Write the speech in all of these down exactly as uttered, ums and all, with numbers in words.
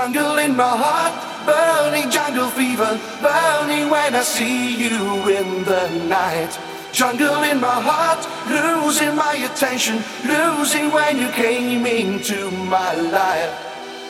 Jungle in my heart, burning jungle fever, burning when I see you in the night. Jungle in my heart, losing my attention, losing when you came into my life.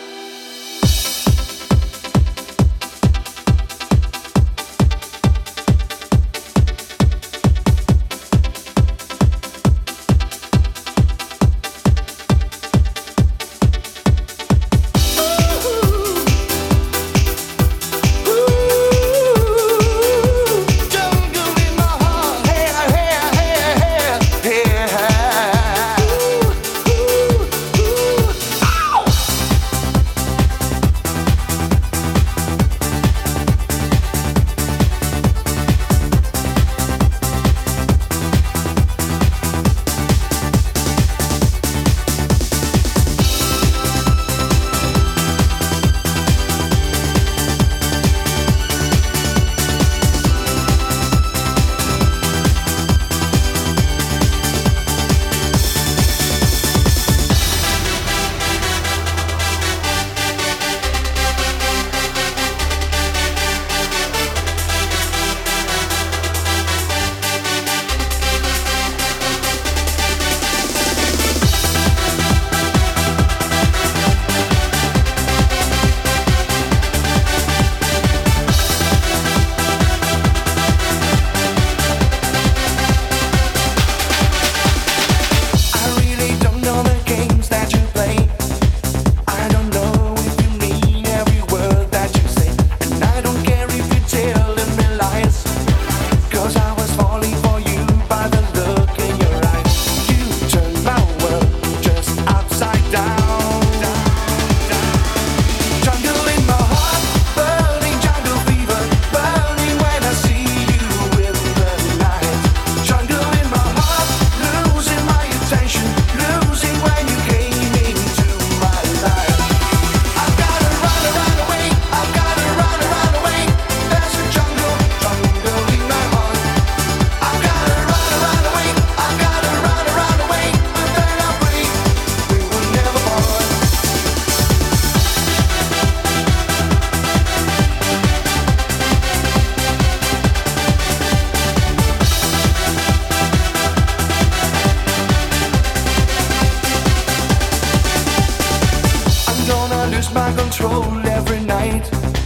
My control every night.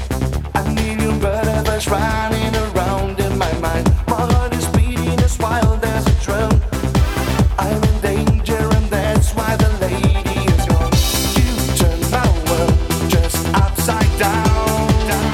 A million butterflies running around in my mind. My heart is beating as wild as a drum. I'm in danger and that's why the lady is gone. You turn my world just upside down.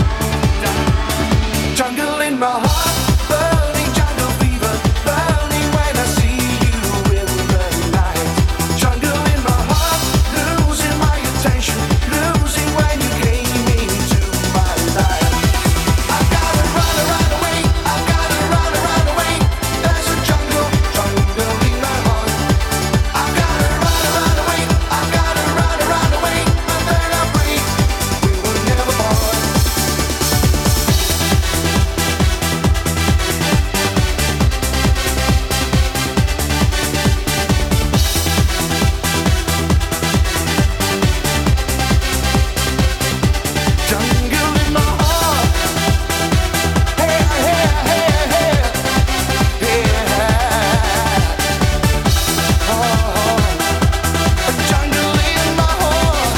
Jungle in my heart, burning jungle fever, burning when I see you in the night. Jungle in my heart, losing my attention, losing when you came into my life. I gotta run, run away, I gotta run, run away. There's a jungle, jungle in my heart. I gotta run, run away, I gotta run, run away. But then I breathe, we will never part. Jungle in my heart. Hey, hey, hey, hey. Yeah. Oh, a jungle in my heart.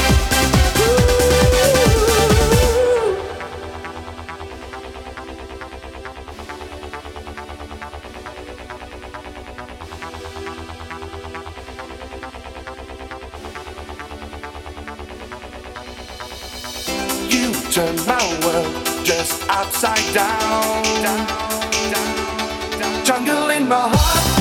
You turn my world just upside down. Jungle in my heart.